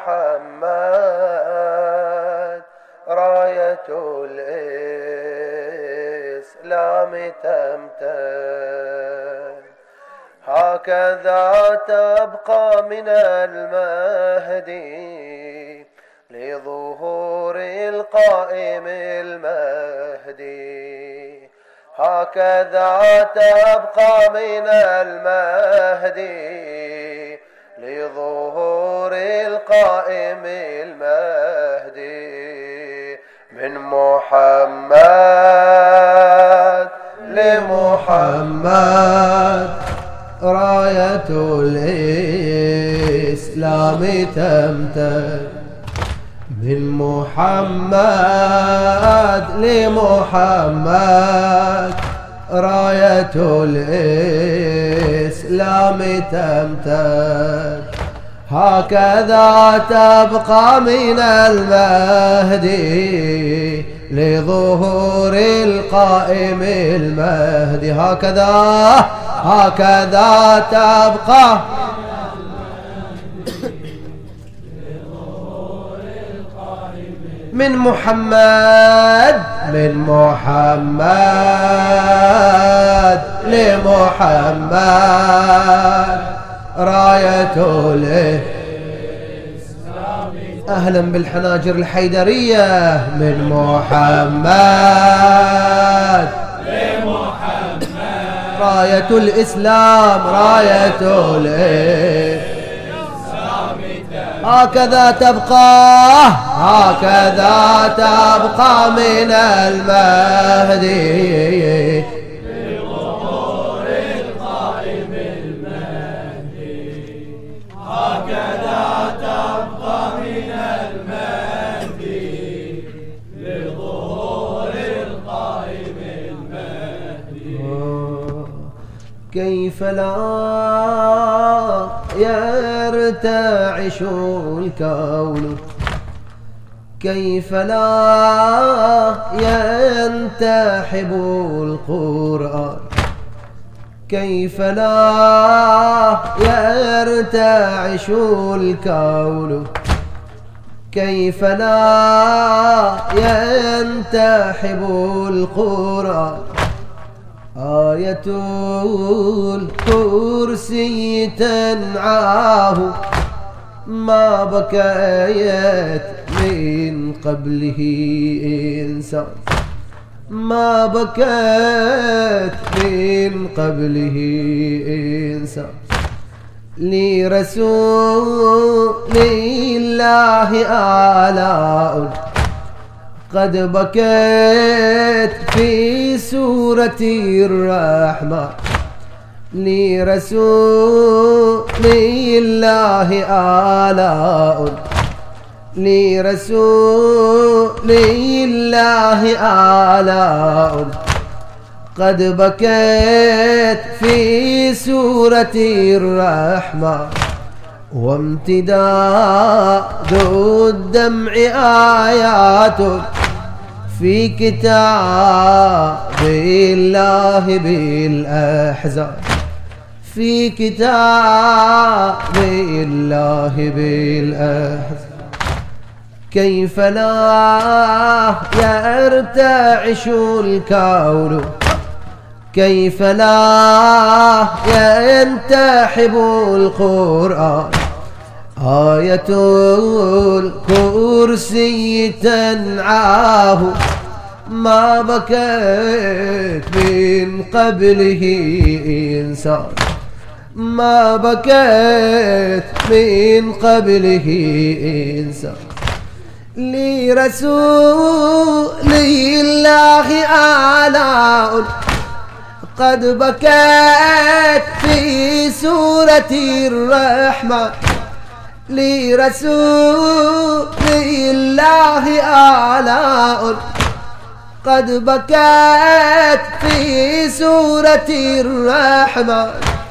محمد راية الإسلام تمتد، هكذا تبقى من المهدي لظهور القائم المهدي، هكذا تبقى من المهدي لظهور القائم المهدي. من محمد لمحمد راية الإسلام تمتد، من محمد لمحمد راية الإسلام تمتد، هكذا تبقى من المهدي لظهور القائم المهدي، هكذا تبقى من محمد لمحمد راية الإسلام. أهلا بالحناجر الحيدرية. من محمد لمحمد راية الإسلام، راية الإسلام هكذا تبقى من المهدي لظهور القائم المهدي، هكذا تبقى من المهدي لظهور القائم المهدي. كيف لا يرتعش الكون، كيف لا ينتحب القرآن، كيف لا يرتعش الكون، كيف لا ينتحب القرآن. آية الكرسي تنعاه ما بكيت من قبله إنسان، ما بكت من قبله إنسان. لرسول الله آلاء قد بكت في سورة الرحمن، لرسول الله آلاء، لرسول الله آلاء قد بكت في سورة الرحمن، وامتداد الدمع آيات في كتاب الله بالأحزان، في كتاب الله بالأحزان. كيف لا يرتعش الكون، كيف لا ينتحب القرآن. آية الكرسي تنعاه ما بكت من قبله إنسان، ما بكت من قبله إنسان. لرسول الله آلاء قد بكت في سورة الرحمن، لرسول الله آلاء قد بكت في سورة الرحمن،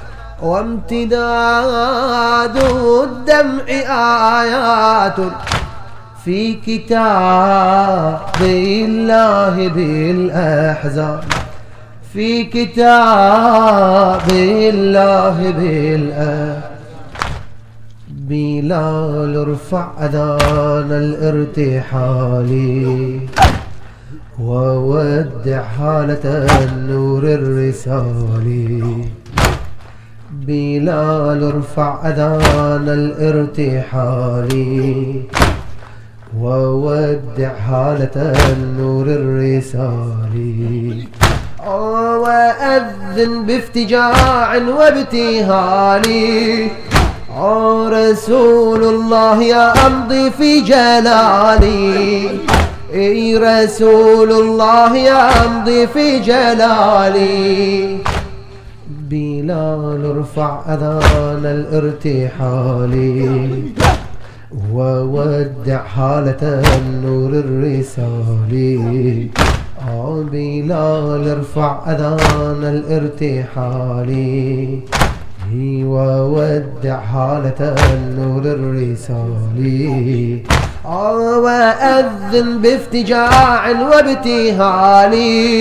وامتداد الدمع آيات في كتاب الله بالأحزان، في كتاب الله بالأحزان. بلال ارفع أذان الارتحال وودع حالة النور الرسالي. بلال ارفع أذان الارتحال وودع حالة النور الرسالي. وأذن بافتجاع وابتهال رسول الله يا أمضي في جلالي. رسول الله يا أمضي في جلالي. بلال ارفع أذان الارتحال وودع حالة النور الرسالي. بلال ارفع أذان الارتحال وودع حالة النور الرسالي. وأذن بافتجاع وابتهال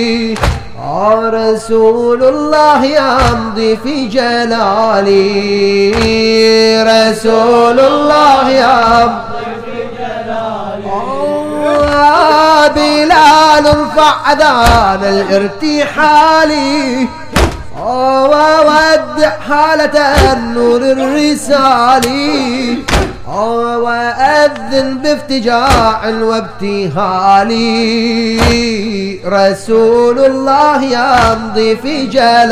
رسول الله يمضي في جلالي. رسول الله يمضي في جلالي. بلال ارفع أذان الارتحال وودع حالة النور الرسالي. وأذن بافتجاع وابتهال رسول الله يمضي في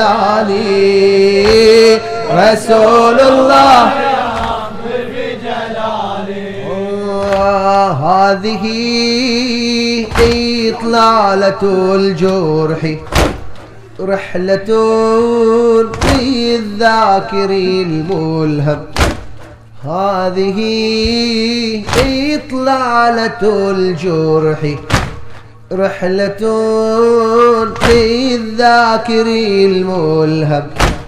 جلالي. رسول الله يمضي في جلالي. هذه إطلالة الجرح رحلة في الذاكر الملهم. هذه إطلالة الجرح رحلة في الذاكر الملهم.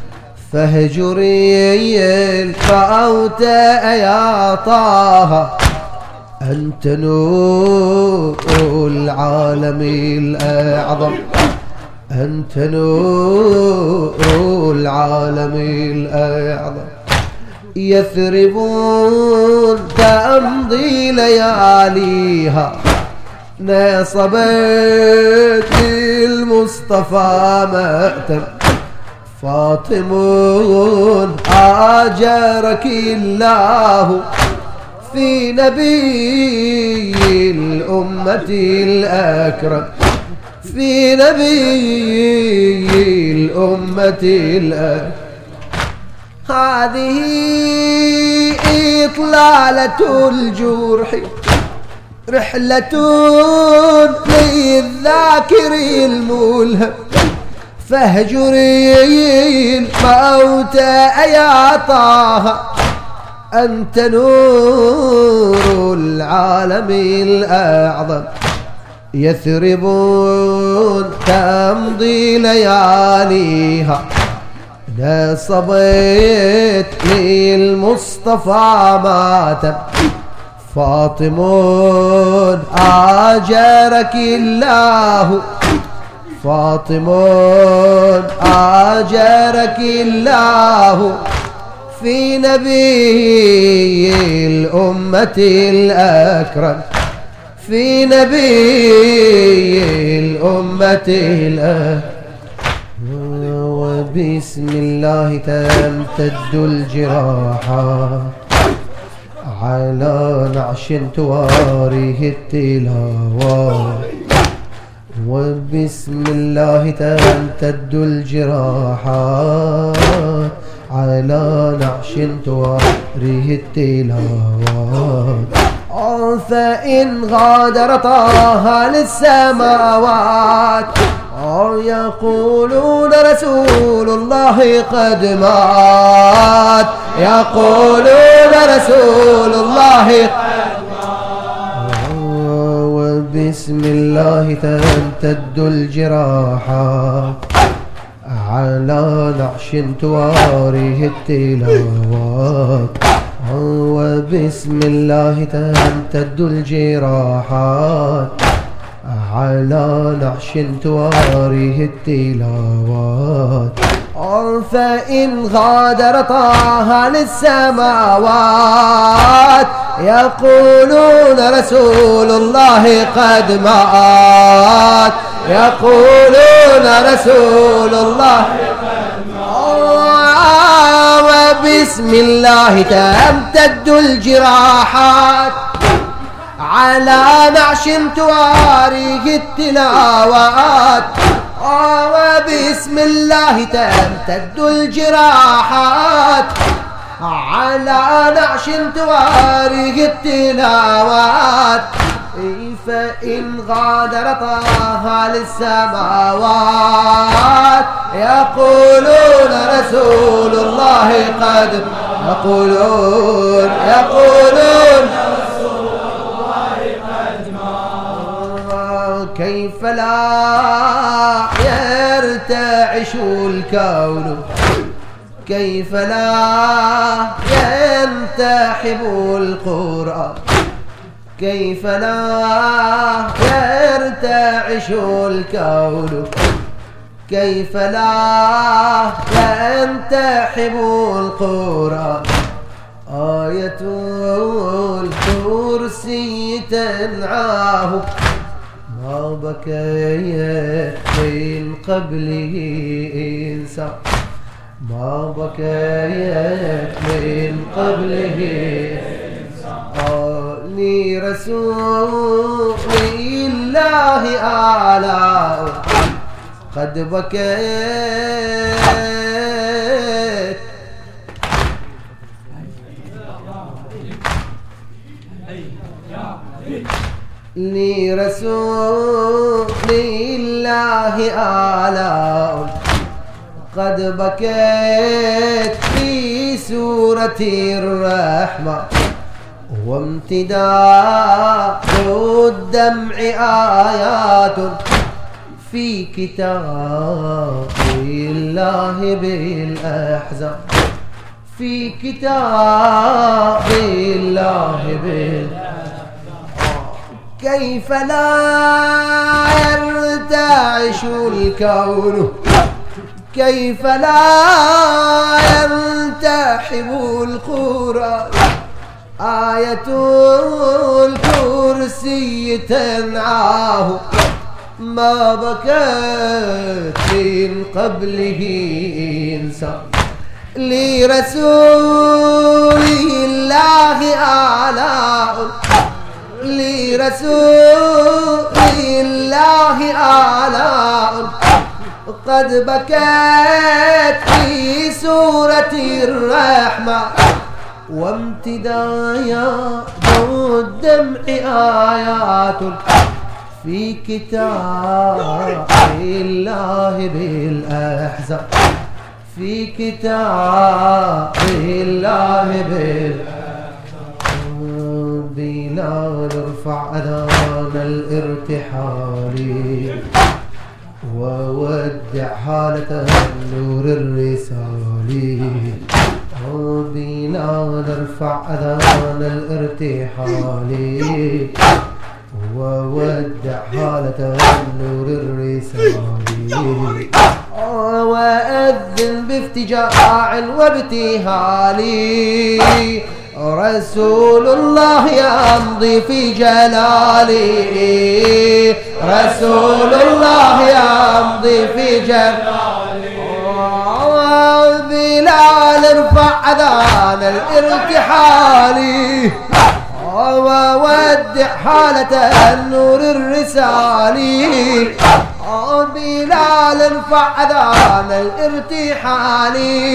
فاهجري الفوت يا طه أنت نور العالم الأعظم. أنت نور العالم الأعظم. يثرب تمضي لياليها نصبت المصطفى مأتم. فاطم آجرك الله في نبي الأمة الأكرم. في نبي الأمة الأكرم. هذه إطلالة الجرح رحلة للذاكر الملهم. فاهجري الموت يا طه أنت نور العالم الأعظم. يثرب تمضي لياليها نصبت للمصطفى ماتم. فاطم آجرك الله. فاطم آجرك الله في نبي الأمة الأكرم. في نبي الأمة الأكرم. وبسم الله تمتد الجراحات على نعش تواريه التلاوات. وبسم الله تمتد الجراحات على نعش تواريه التلاوات. فإن غادر طه للسماوات يقولون رسول الله قد مات. يقولون رسول الله قد مات. وبسم الله تمتد الجراحات على نعش تواريه التلاوات. وبسم الله تمتد الجراحات على نعش تواريه التلاوات. فإن غادر طه للسماوات يقولون رسول الله قد مات، يقولون رسول الله قد مات. وبسم الله تمتد الجراحات على نعش تواريه التلاوات. وبسم الله تمتد الجراحات على نعش تواريه التلاوات. فإن غادر طه للسماوات يقولون رسول الله قد، يقولون رسول الله قد مات. كيف لا يرتعش الكون، كيف لا ينتحب القرآن، كيف لا يرتعش الكون، كيف لا ينتحب القرآن. آية الكرسي تنعاه ما بكيت من قبله إنسان، ما بكيت من قبله لي رسول الله آلاء قد بكيت. لي رسول الله آلاء قد بكيت في سورة الرحمة، وامتداد الدمع آيات في كتاب الله بالأحزان، في كتاب الله بالأحزان. كيف لا يرتعش الكون، كيف لا ينتحب القرآن. آية الكرسي تنعاه ما بكت من قبله إنسان. لرسول الله آلاء، لرسول الله آلاء قد بكت في سورة الرحمة، وامتداد الدمع آيات في كتاب الله بالأحزان، في كتاب الله بالأحزان. بنا نرفع أذان الارتحال وودع حالة النور الرسالي. بنا نرفع أذان الارتحال وودع حالة النور الرسالي. وأذن بافتجاع وابتهال رسول الله يمضي في جلاله، رسول الله يمضي في جلاله. بلال ارفع أذان الارتحال وودع حالة النور الرسالي. بلال ارفع أذان الارتحال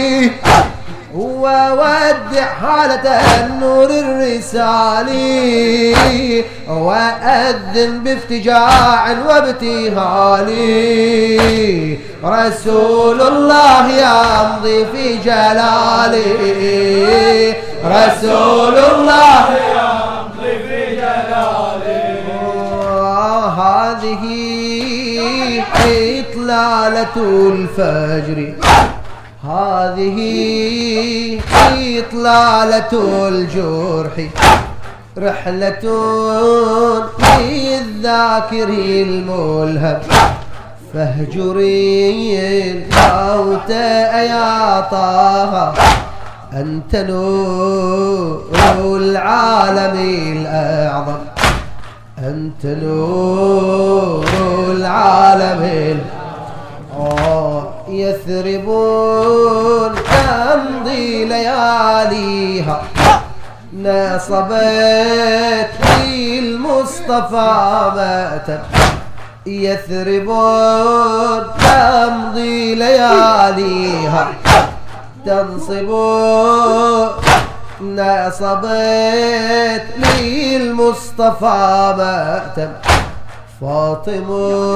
وودع حالة النور الرسالي. وأذن بافتجاع وابتهال رسول الله يمضي في جلاله، رسول الله يمضي في جلاله. هذه إطلالة الفجر، هذه إطلالة الجرح، رحلة للذاكر الملهم فاهجري الموت يا طه، أنت نور العالم الأعظم، أنت نور العالم. يثرب تمضي لياليها، ناصبت لي المصطفى ماتم. يثرب تمضي لياليها، تنصب ناصبت لي المصطفى ماتم. فاطم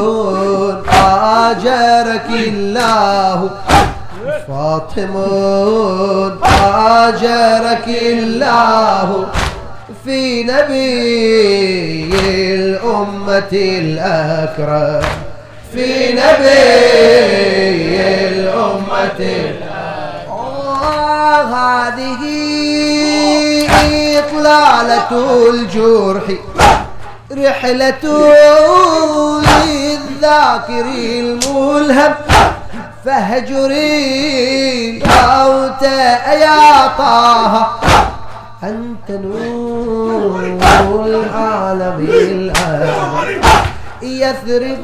آجرك الله، فاطم آجرك الله، في نبي الأمة الأكرم، في نبي الأمة الأكرم. هذه إطلالة الجرح، رحلة للذاكر الملهم، فاهجري الموت يا طه، أنت نور العالم الأعظم. يثرب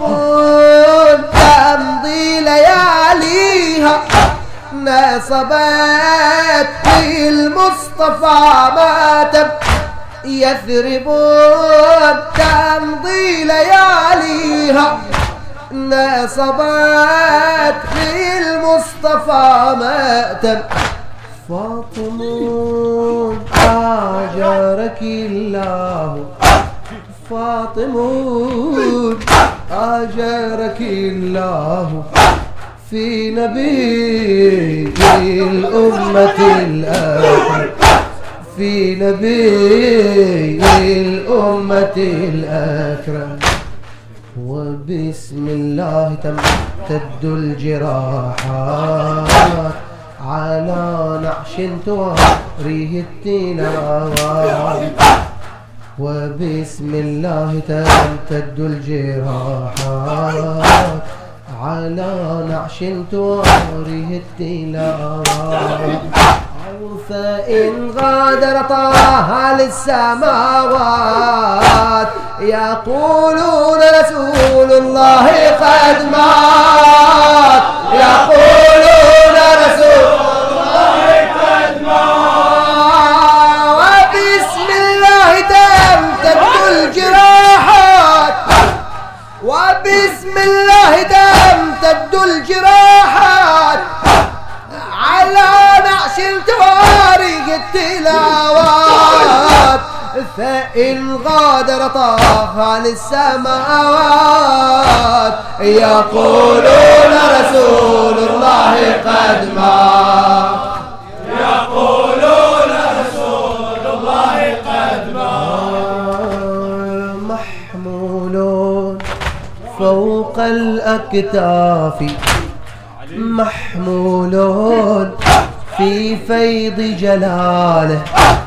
تمضي لياليها، ناصبت في المصطفى ماتم. يثرب تمضي لياليها، ناصبت في المصطفى ماتم. فاطم آجرك الله، فاطم آجرك الله، في نبي الأمة الأكرم، في نبي الأمة الأكرم. وبسم الله تمتد الجراحات، على نعش تواريه التلاوات. وبسم الله تمتد الجراحات، على نعش تواريه التلاوات. فإن غادر طه للسماوات، يقولون رسول الله قد مات، يقولون رسول الله قد مات. وبسم الله تمتد الجراحات، وبسم الله تمتد الجراحات، على نعش تواريق التلاوات. فإن غادر طه للسماوات، يقولون رسول الله قد مات، يقولون رسول الله قد مات. محمول فوق الأكتاف، محمول في فيض جلاله،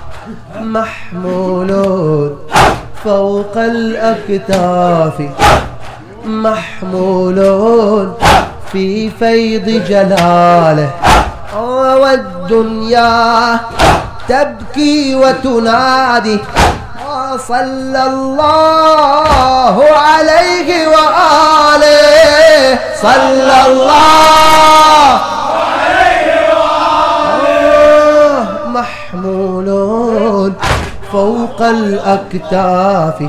محمول فوق الأكتاف، محمول في فيض جلاله. والدنيا تبكي وتنادي، صلى الله عليه وآله، صلى الله عليه وآله. محمول فوق الأكتاف،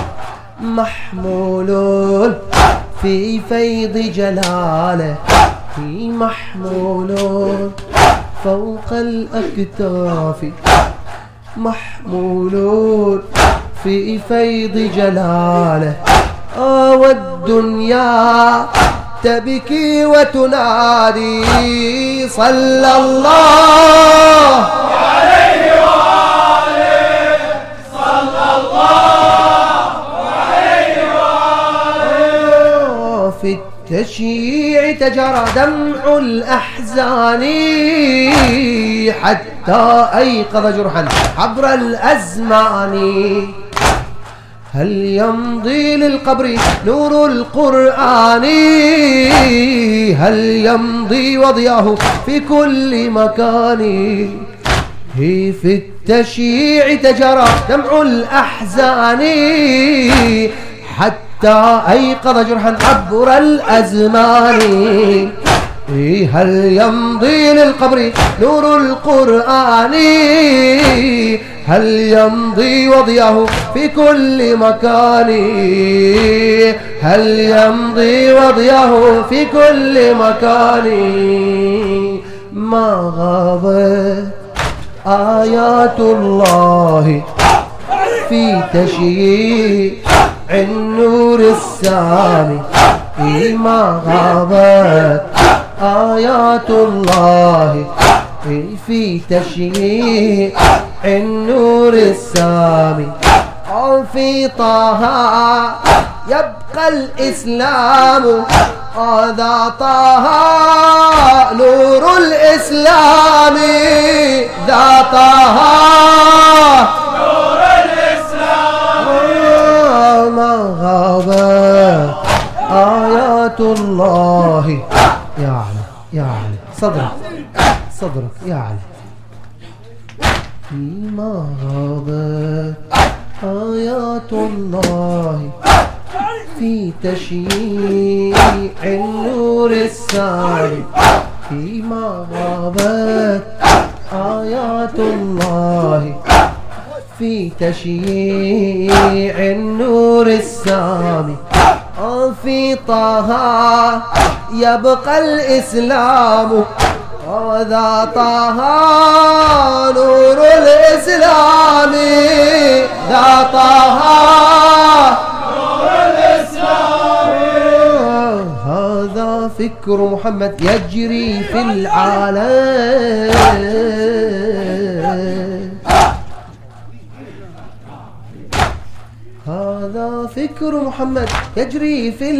محمول في فيض جلاله، محمول فوق الأكتاف، محمول في فيض جلاله. والدنيا تبكي وتنادي، صلى الله عليه وآله، صلى الله عليه وآله. في التشييع تجرى دمع الأحزان، حتى أيقظ جرحا عبر الأزمان. هل يمضي للقبر نور القرآن؟ هل يمضي وضياه في كل مكان؟ في التشييع تجرى دمع الأحزان حتى أيقظ جرحا عبر الأزمان. هل يمضي للقبر نور القرآن؟ هل يمضي وضياه في كل مكان؟ هل يمضي وضياه في كل مكان؟ ما غابت آيات الله في تشييع النور السامي. ما غابت آيات الله في تشييع النور السامي. في طه يبقى الإسلام، هذا طه نور الإسلام، ذا طه نور الإسلام. ما غابت آيات الله يا علي صدرك يا علي. ما غابت آيات الله في تشييع النور السامي. ما غابت آيات الله في تشييع النور السامي. في طه يبقى الإسلام، هذا طه نور الإسلام، ذا طه نور الإسلام. هذا فكر محمد يجري في العالم، هذا فكر محمد يجري في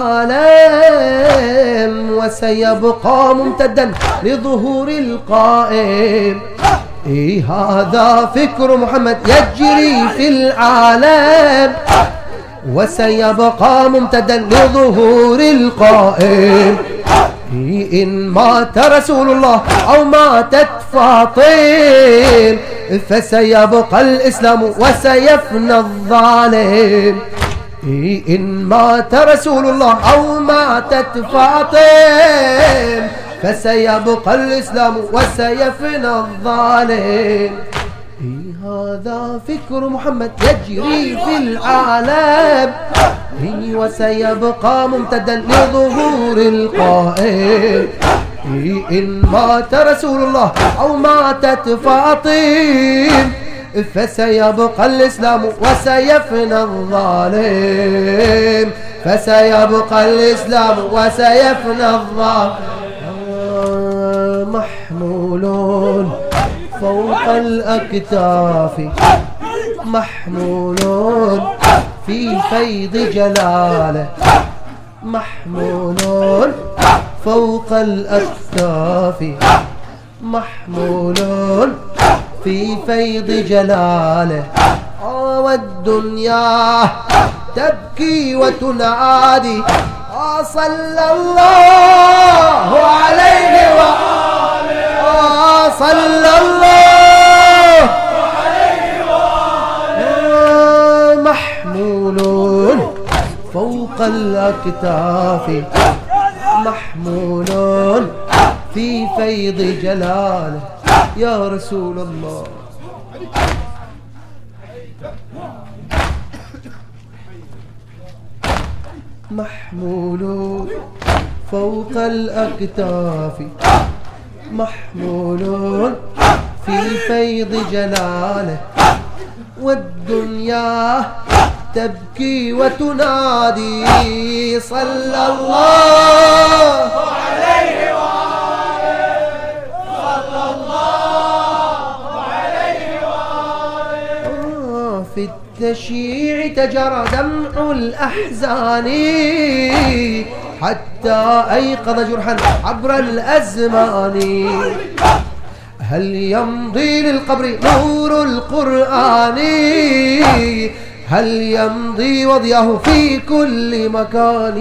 العالم، وسيبقى ممتدا لظهور القائم. هذا فكر محمد يجري في العالم، وسيبقى ممتدا لظهور القائم. إن مات رسول الله أو ماتت فاطمة فسيبقى الإسلام وسيفنى الظالم. إن مات رسول الله أو ماتت فاطمة فسيبقى الإسلام وسيفنى الظالم. هذا فكر محمد يجري في العالم، وسيبقى ممتدا لظهور القائم. إن مات رسول الله أو ماتت فاطمة فسيبقى الإسلام وسيفنى الظالم، فسيبقى الإسلام وسيفنى الظالم. محمول فوق الأكتاف، محمول في فيض جلاله، محمول فوق الأكتاف، محمول في فيض جلاله. والدنيا تبكي وتنادي صلى الله عليه وآله، صلى الله عليه وآله. محمول فوق الأكتاف، محمول في فيض جلاله. يا رسول الله محمول فوق الأكتاف، محمول في فيض جلاله. والدنيا تبكي وتنادي صلى الله عليه وآله، صلى الله عليه وآله. في التشييع تجرى دمع الأحزان حتى أيقظ جرحا عبر الأزمان. هل يمضي للقبر نور القرآن؟ هل يمضي وضيه في كل مكان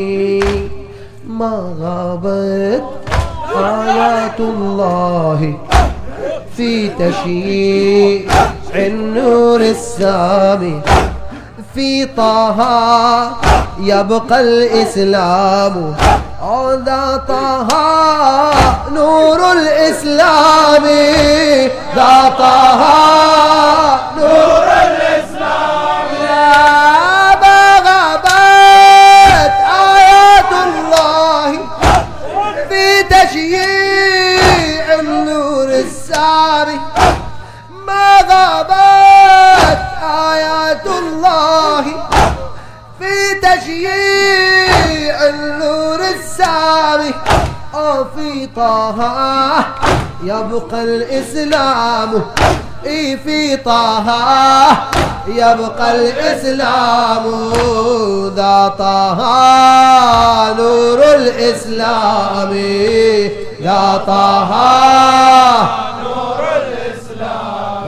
ما غابت آيات الله في تشييع النور السامي في طه يبقى الإسلام ذا طه نور الإسلام ذا طه نور الإسلام ما غابت آيات الله في تشييع النور السامي ما غابت آيات الله في تشييع النور السامي في طه يبقى الإسلام في طه يبقى الإسلام ذا طه نور الإسلام ذا طه نور الإسلام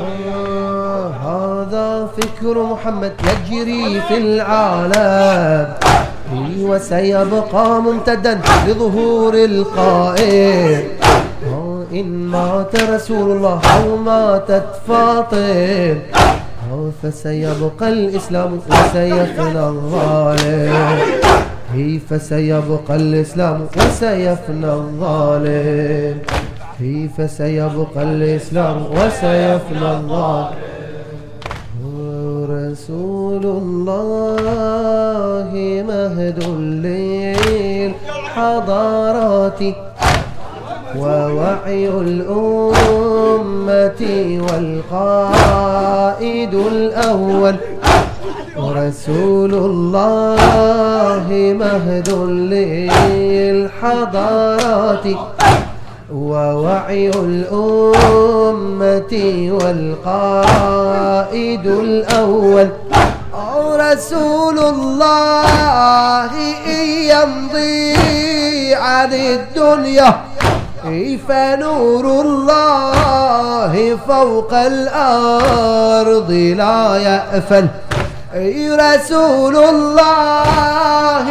هذا فكر محمد يجري في العالم وسيبقى ممتدا لظهور القائل إن مات رسول الله أو ماتت فاطمة فسيبقى الإسلام وسيفنى الظالم فسيبقى الإسلام وسيفنى الظالم فسيبقى الإسلام وسيفنى الظالم رسول الله مهد للحضارات ووعي الأمة والقائد الأول رسول الله مهد للحضارات ووعي الأمة والقائد الأول رسول الله يمضي عن الدنيا فنور الله فوق الأرض لا يأفل رسول الله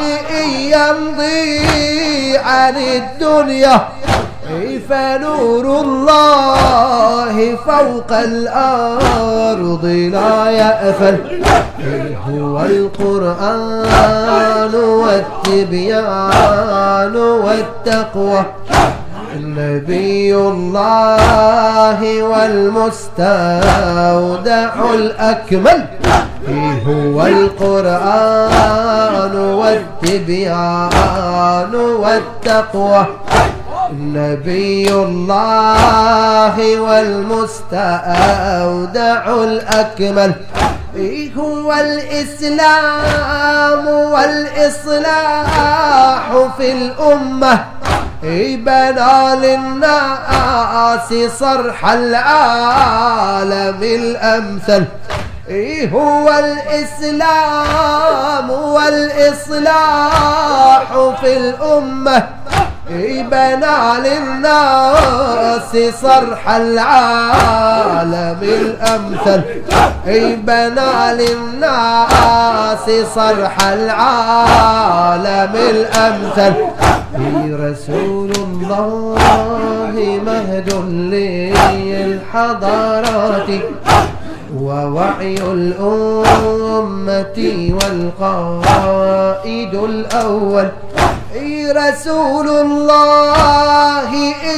يمضي عن الدنيا فنور الله فوق الأرض لا يأفل هو القرآن والتبيان والتقوى نبي الله والمستودع الأكمل هو القرآن والتبيان والتقوى نبي الله والمستودع الأكمل هو الإسلام والإصلاح في الأمة بنى للناس صرح العالم الأمثل هو الإسلام والإصلاح في الأمة بنى للناس صرح العالم الأمثل بنى للناس صرح العالم الأمثل رسول الله مهد للحضارات ووعي الأمة والقائد الأول رسول الله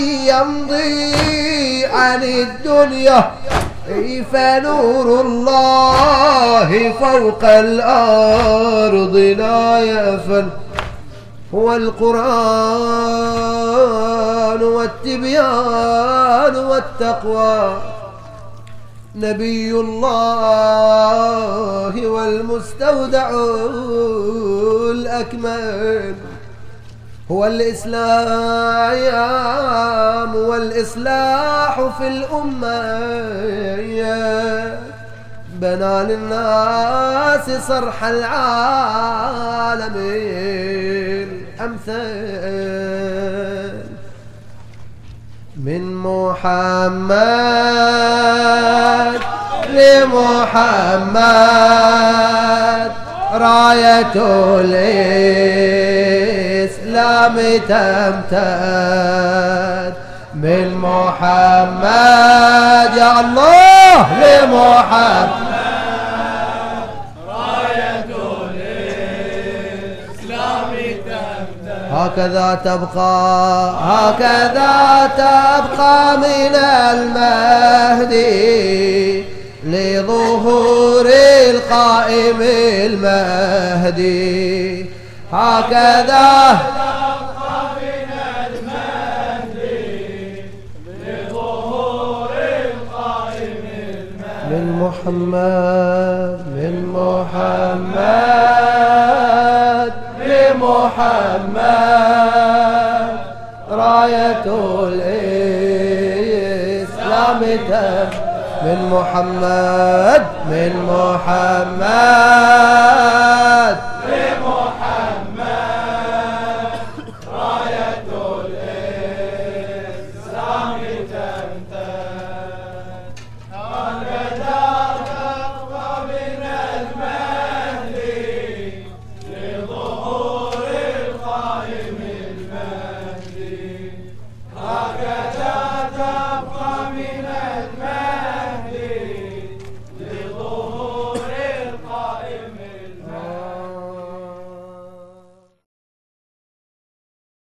يمضي عن الدنيا فنور الله فوق الأرض لا يفل هو القرآن والتبيان والتقوى نبي الله والمستودع الأكمل هو الإسلام والإصلاح في الأمة بنى للناس صرح العالم الأمثل من محمد لمحمد راية الإسلام تمتد من محمد يا الله لمحمد راية الإسلام تمتد هكذا تبقى من المهدي لظهور القائم المهدي هكذا تبقى من المهدي لظهور القائم المهدي من محمد لمحمد راية الإسلام من محمد راية الإسلام تمتد هكذا تبقى من المهدي لظهور القائم المهدي هكذا